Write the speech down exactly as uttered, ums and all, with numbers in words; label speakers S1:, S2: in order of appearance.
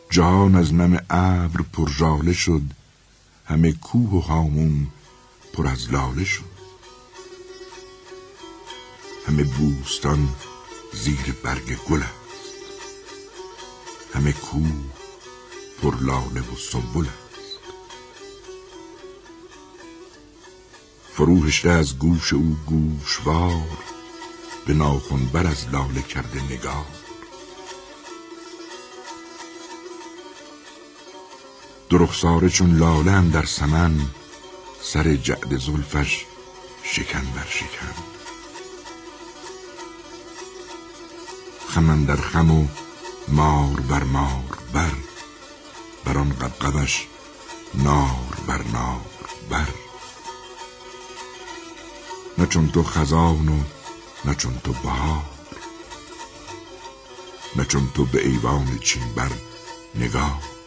S1: جهان از نم ابر پر ژاله شد، همه کوه و هامون پر از لاله شد. همه بوستان زیر برگ گل است، همه کوه پر لاله و سنبل است. فروهشته از گوش او گوشوار، به ناخن بر از لاله کرده نگار. دو رخساره چون لاله اندر سمن، سر جعد زلفش شکن بر شکن. خم اندر خم و مار بر مار بر، بر آن غبغبش نار بر نار بر. نه چون تو خزان و نه چون تو بهار، نه چون تو به ایوان چین بر نگار.